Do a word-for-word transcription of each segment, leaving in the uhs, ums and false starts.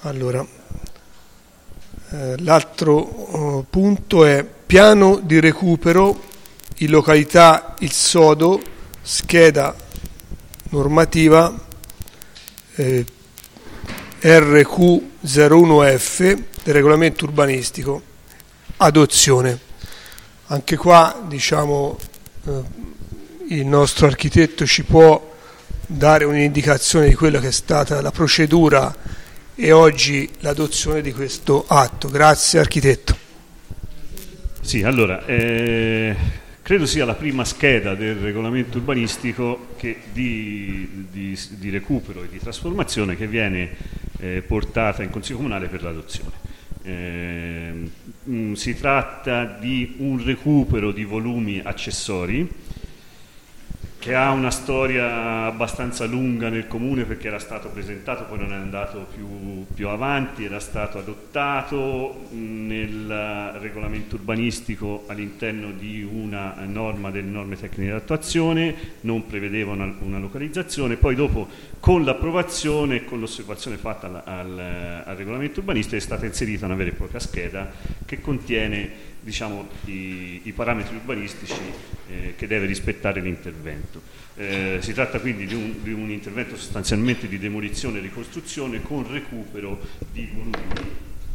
Allora, eh, l'altro eh, punto è piano di recupero in località Il Sodo, scheda normativa eh, R Q zero uno F del regolamento urbanistico, adozione. Anche qua, diciamo, eh, il nostro architetto ci può dare un'indicazione di quella che è stata la procedura e oggi l'adozione di questo atto. Grazie architetto. Sì, allora, eh, credo sia la prima scheda del regolamento urbanistico che di, di, di recupero e di trasformazione che viene eh, portata in Consiglio Comunale per l'adozione. Eh, mh, si tratta di un recupero di volumi accessori che ha una storia abbastanza lunga nel comune, perché era stato presentato, poi non è andato più, più avanti, era stato adottato nel regolamento urbanistico all'interno di una norma delle norme tecniche di attuazione, non prevedeva una, una localizzazione, poi dopo con l'approvazione e con l'osservazione fatta al, al, al regolamento urbanistico è stata inserita una vera e propria scheda che contiene, diciamo, i, i parametri urbanistici eh, che deve rispettare l'intervento. Eh, si tratta quindi di un, di un intervento sostanzialmente di demolizione e ricostruzione con recupero di volumi,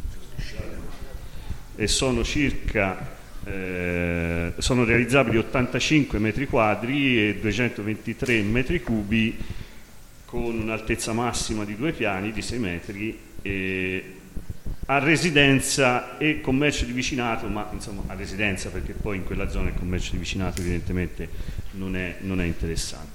e sono circa eh, sono realizzabili ottantacinque metri quadri e duecentoventitré metri cubi con un'altezza massima di due piani di sei metri e a residenza e commercio di vicinato, ma insomma a residenza, perché poi in quella zona il commercio di vicinato evidentemente non è, non è interessante.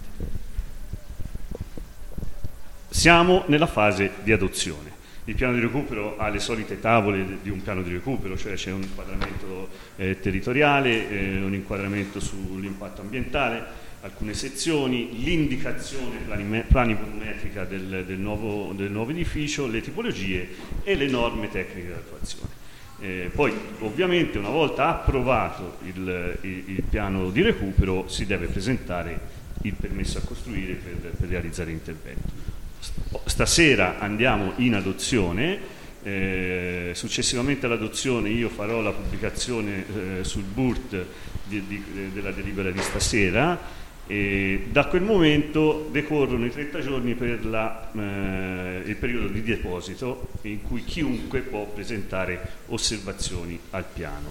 Siamo nella fase di adozione. Il piano di recupero ha le solite tavole di un piano di recupero, cioè c'è un inquadramento eh, territoriale, eh, un inquadramento sull'impatto ambientale, alcune sezioni, l'indicazione planimetrica del, del, nuovo, del nuovo edificio, le tipologie e le norme tecniche di attuazione. Eh, poi ovviamente una volta approvato il, il, il piano di recupero si deve presentare il permesso a costruire per, per realizzare l'intervento. Stasera andiamo in adozione, eh, successivamente all'adozione io farò la pubblicazione eh, sul B U R T di, di, della delibera di stasera. E da quel momento decorrono i trenta giorni per la, eh, il periodo di deposito in cui chiunque può presentare osservazioni al piano.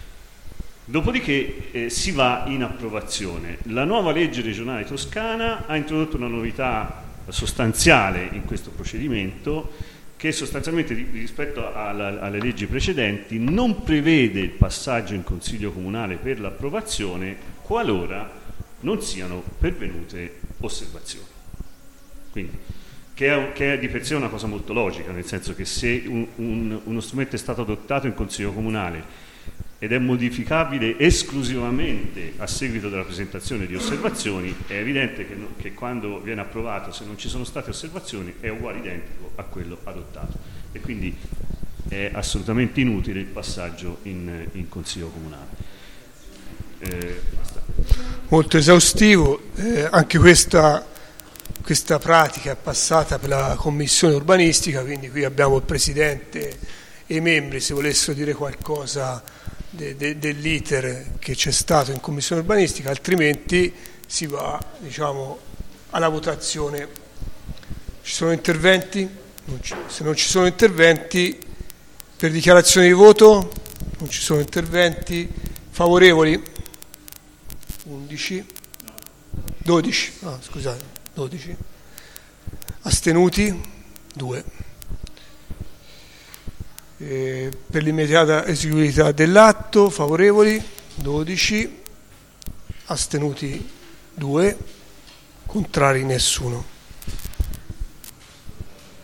Dopodiché eh, si va in approvazione. La nuova legge regionale toscana ha introdotto una novità sostanziale in questo procedimento, che sostanzialmente rispetto alla, alle leggi precedenti non prevede il passaggio in Consiglio Comunale per l'approvazione qualora non siano pervenute osservazioni. Quindi, che è, che è di per sé una cosa molto logica, nel senso che se un, un, uno strumento è stato adottato in Consiglio Comunale ed è modificabile esclusivamente a seguito della presentazione di osservazioni, è evidente che, no, che quando viene approvato, se non ci sono state osservazioni, è uguale identico a quello adottato. E quindi è assolutamente inutile il passaggio in, in Consiglio Comunale. Eh, molto esaustivo, eh, anche questa, questa pratica è passata per la commissione urbanistica, quindi qui abbiamo il presidente e i membri, se volessero dire qualcosa de, de, dell'iter che c'è stato in commissione urbanistica, altrimenti si va, diciamo, alla votazione. Ci sono interventi? Non ci, se non ci sono interventi, per dichiarazione di voto non ci sono interventi. Favorevoli? undici, dodici, ah, scusate, dodici, astenuti, due. E per l'immediata eseguibilità dell'atto, favorevoli, dodici, astenuti, due, contrari nessuno.